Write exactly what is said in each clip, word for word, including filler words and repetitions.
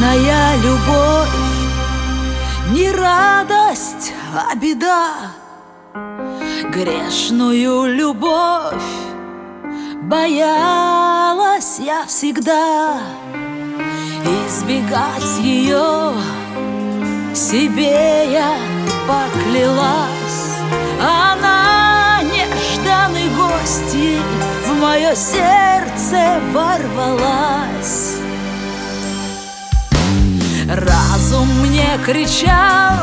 Грешная любовь, не радость, а беда. Грешную любовь боялась я всегда. Избегать ее себе я поклялась. Она нежданной гостьей в мое сердце ворвалась. Разум мне кричал: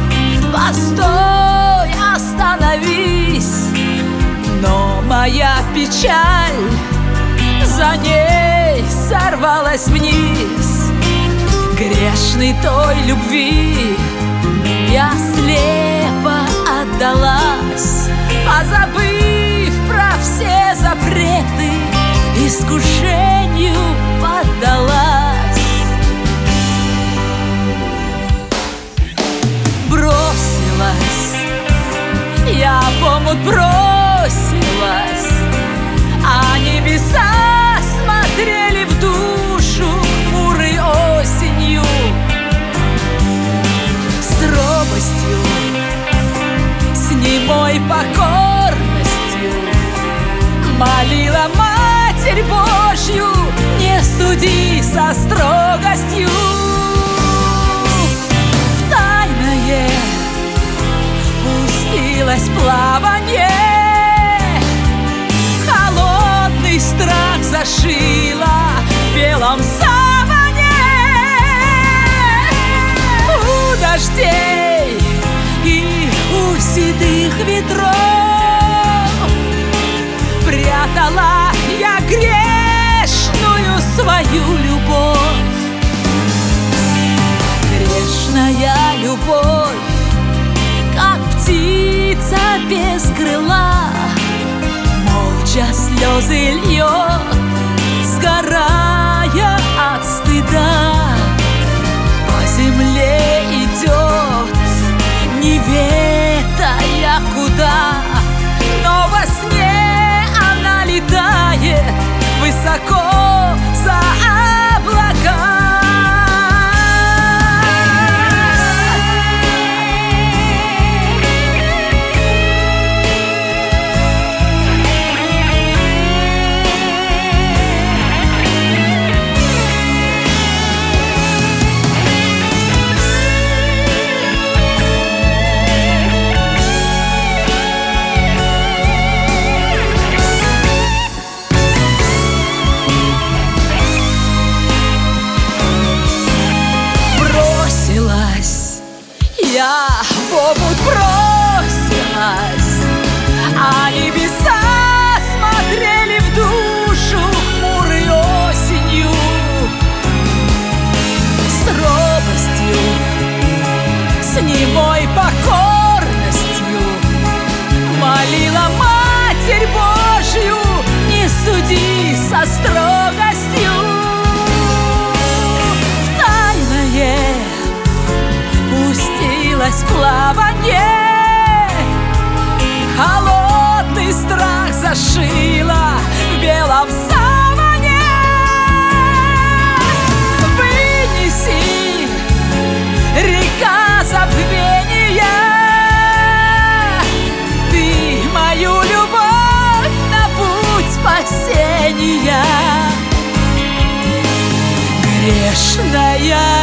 постой, остановись. Но моя печаль за ней сорвалась вниз. Грешной той любви я слепо отдалась, позабыв про все запреты, искушению поддалась. Бросилась, я в омут бросилась, а небеса смотрели в душу хмурой осенью. С робостью, с немой покорностью молила Матерь Божью: не суди со строгостью. В тайное пустилось плаванье, холодный страх зашила в белом саване. У дождей и у седых ветров прятала я грешную свою любовь. Грешная любовь, как птица без крыла, молча слезы льет, сгорая от стыда. По земле идет, не ведая куда, но во сне она летает высоко за облака. Я в омут бросилась, а небеса смотрели в душу хмурой осенью. С робостью, с немой покорностью молила Матерь Божью: не суди со строгостью. В тайное пустилась плаванье, холодный страх зашила в белом саване. Вынеси, река забвения, ты мою любовь на путь спасения. Грешная